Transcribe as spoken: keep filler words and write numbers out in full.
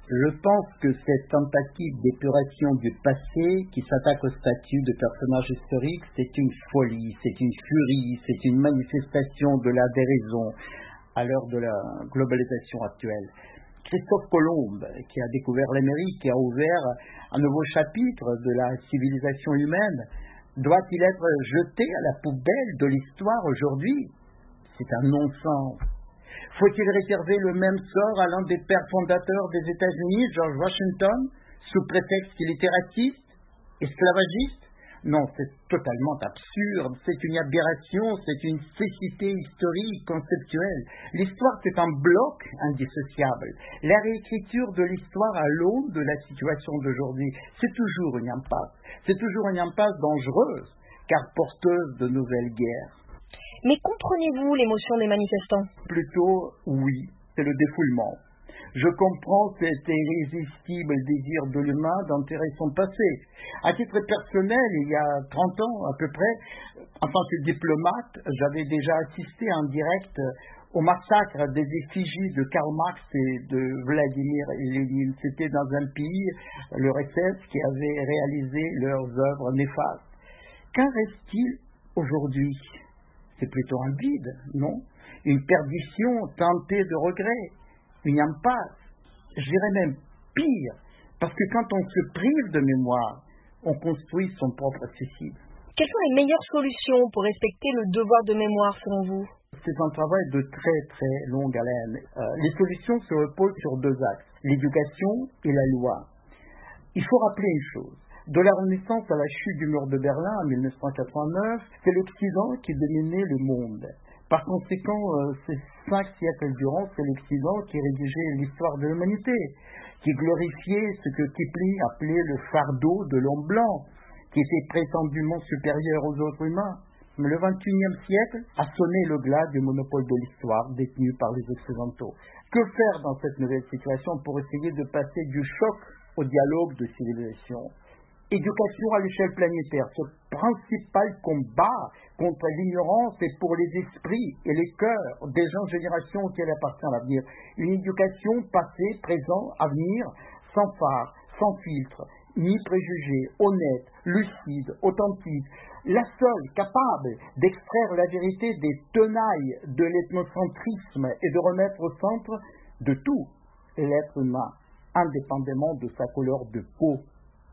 Je pense que cette tentative d'épuration du passé qui s'attaque au statut de personnage historique, c'est une folie, c'est une furie, c'est une manifestation de la déraison à l'heure de la globalisation actuelle. Christophe Colomb, qui a découvert l'Amérique, qui a ouvert un nouveau chapitre de la civilisation humaine, doit-il être jeté à la poubelle de l'histoire aujourd'hui? C'est un non-sens. Faut-il réserver le même sort à l'un des pères fondateurs des États-Unis, George Washington, sous prétexte qu'il était raciste, esclavagiste? Non, c'est totalement absurde, c'est une aberration, c'est une cécité historique, conceptuelle. L'histoire, c'est un bloc indissociable. La réécriture de l'histoire à l'aune de la situation d'aujourd'hui, c'est toujours une impasse. C'est toujours une impasse dangereuse, car porteuse de nouvelles guerres. Mais comprenez-vous l'émotion des manifestants? Plutôt, oui, c'est le défoulement. Je comprends cet irrésistible désir de l'humain d'enterrer son passé. À titre personnel, il y a trente ans à peu près, en tant que diplomate, j'avais déjà assisté en direct au massacre des effigies de Karl Marx et de Vladimir Lénine. C'était dans un pays, l'U R S S, qui avait réalisé leurs œuvres néfastes. Qu'en reste-t-il aujourd'hui? C'est plutôt un vide, non? Une perdition tentée de regret, une impasse, je dirais même pire, parce que quand on se prive de mémoire, on construit son propre suicide. Quelles sont les meilleures solutions pour respecter le devoir de mémoire selon vous? C'est un travail de très très longue haleine. Euh, les solutions se reposent sur deux axes, l'éducation et la loi. Il faut rappeler une chose. De la Renaissance à la chute du mur de Berlin en mille neuf cent quatre-vingt-neuf, c'est l'Occident qui dominait le monde. Par conséquent, euh, ces cinq siècles durant, c'est l'Occident qui rédigeait l'histoire de l'humanité, qui glorifiait ce que Kipling appelait le fardeau de l'homme blanc, qui était prétendument supérieur aux autres humains. Mais le vingt et unième siècle a sonné le glas du monopole de l'histoire détenu par les Occidentaux. Que faire dans cette nouvelle situation pour essayer de passer du choc au dialogue de civilisation? Éducation à l'échelle planétaire, ce principal combat contre l'ignorance et pour les esprits et les cœurs des jeunes générations auxquelles appartient l'avenir. Une éducation passée, présent, avenir, sans phare, sans filtre, ni préjugés, honnête, lucide, authentique, la seule capable d'extraire la vérité des tenailles de l'ethnocentrisme et de remettre au centre de tout l'être humain, indépendamment de sa couleur de peau.